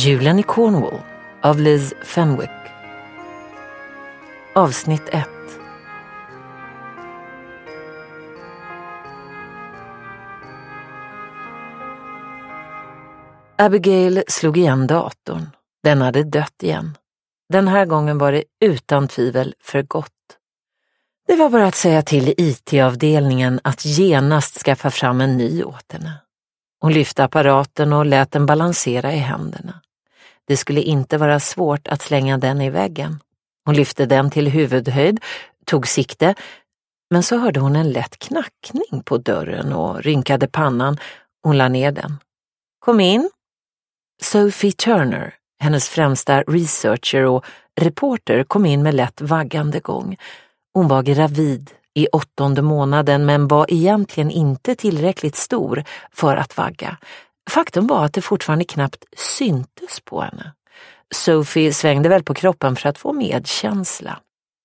Julen i Cornwall av Liz Fenwick. Avsnitt 1. Abigail slog igen datorn. Den hade dött igen. Den här gången var det utan tvivel för gott. Det var bara att säga till IT-avdelningen att genast skaffa fram en ny åt henne. Hon lyfte apparaten och lät den balansera i händerna. Det skulle inte vara svårt att slänga den i väggen. Hon lyfte den till huvudhöjd, tog sikte, men så hörde hon en lätt knackning på dörren och rynkade pannan. Hon la ner den. Kom in. Sophie Turner, hennes främsta researcher och reporter, kom in med lätt vaggande gång. Hon var gravid i 8:e månaden men var egentligen inte tillräckligt stor för att vagga. Faktum var att det fortfarande knappt syntes på henne. Sophie svängde väl på kroppen för att få medkänsla.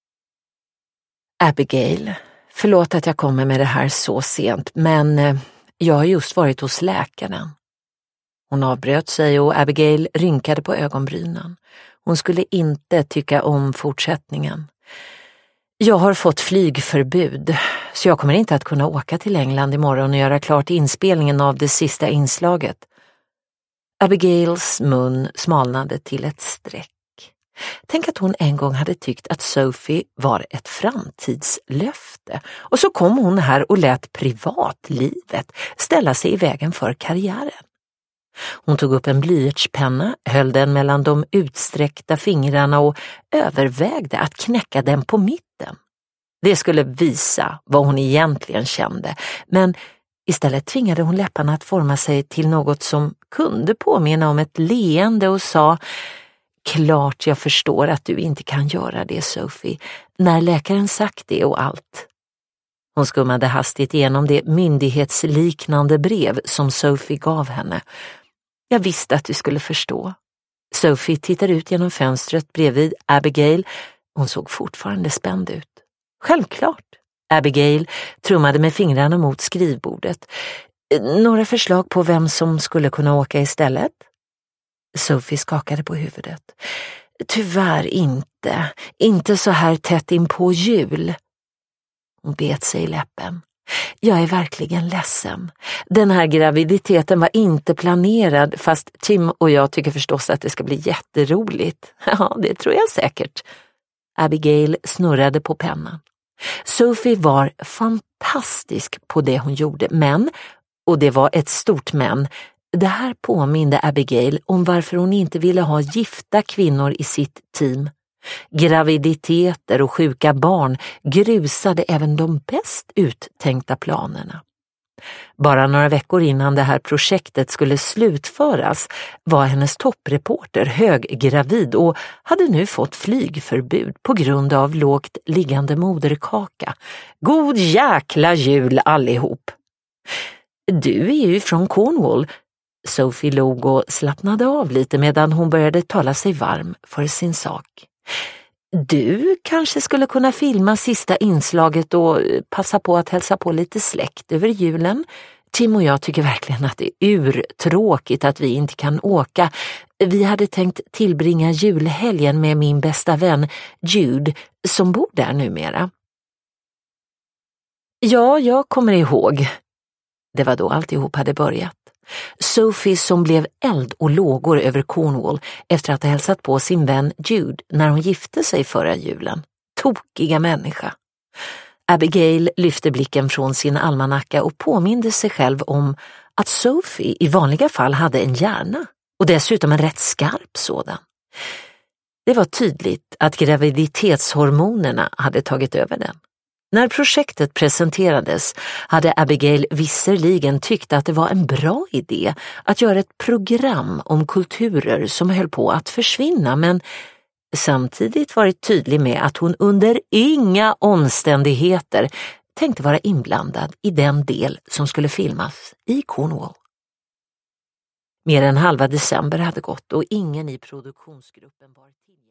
Abigail, förlåt att jag kommer med det här så sent, men jag har just varit hos läkaren. Hon avbröt sig och Abigail rynkade på ögonbrynen. Hon skulle inte tycka om fortsättningen. Jag har fått flygförbud, så jag kommer inte att kunna åka till England imorgon och göra klart inspelningen av det sista inslaget. Abigails mun smalnade till ett streck. Tänk att hon en gång hade tyckt att Sophie var ett framtidslöfte. Och så kom hon här och lät privatlivet ställa sig i vägen för karriären. Hon tog upp en blyertspenna, höll den mellan de utsträckta fingrarna och övervägde att knäcka den på mitten. Det skulle visa vad hon egentligen kände, men istället tvingade hon läpparna att forma sig till något som kunde påminna om ett leende och sa: klart jag förstår att du inte kan göra det, Sophie, när läkaren sagt det och allt. Hon skummade hastigt igenom det myndighetsliknande brev som Sophie gav henne. Jag visste att du skulle förstå. Sophie tittade ut genom fönstret bredvid Abigail. Hon såg fortfarande spänd ut. Självklart. Abigail trummade med fingrarna mot skrivbordet. Några förslag på vem som skulle kunna åka istället? Sophie skakade på huvudet. Tyvärr inte. Inte så här tätt in på jul. Hon bet sig i läppen. Jag är verkligen ledsen. Den här graviditeten var inte planerad, fast Tim och jag tycker förstås att det ska bli jätteroligt. Ja, det tror jag säkert. Abigail snurrade på pennan. Sophie var fantastisk på det hon gjorde, men, och det var ett stort men, det här påminde Abigail om varför hon inte ville ha gifta kvinnor i sitt team. Graviditeter och sjuka barn grusade även de bäst uttänkta planerna. Bara några veckor innan det här projektet skulle slutföras var hennes toppreporter höggravid och hade nu fått flygförbud på grund av lågt liggande moderkaka. God jäkla jul allihop! Du är ju från Cornwall. Sophie log och slappnade av lite medan hon började tala sig varm för sin sak. Du kanske skulle kunna filma sista inslaget och passa på att hälsa på lite släkt över julen. Tim och jag tycker verkligen att det är urtråkigt att vi inte kan åka. Vi hade tänkt tillbringa julhelgen med min bästa vän Jude som bor där numera. Ja, jag kommer ihåg. Det var då alltihop hade börjat. Sophie som blev eld och lågor över Cornwall efter att ha hälsat på sin vän Jude när hon gifte sig förra julen. Tokiga människa. Abigail lyfte blicken från sin almanacka och påminde sig själv om att Sophie i vanliga fall hade en hjärna och dessutom en rätt skarp sådan. Det var tydligt att graviditetshormonerna hade tagit över den. När projektet presenterades hade Abigail visserligen tyckt att det var en bra idé att göra ett program om kulturer som höll på att försvinna, men samtidigt varit tydlig med att hon under inga omständigheter tänkte vara inblandad i den del som skulle filmas i Cornwall. Mer än halva december hade gått och ingen i produktionsgruppen var tillgänglig.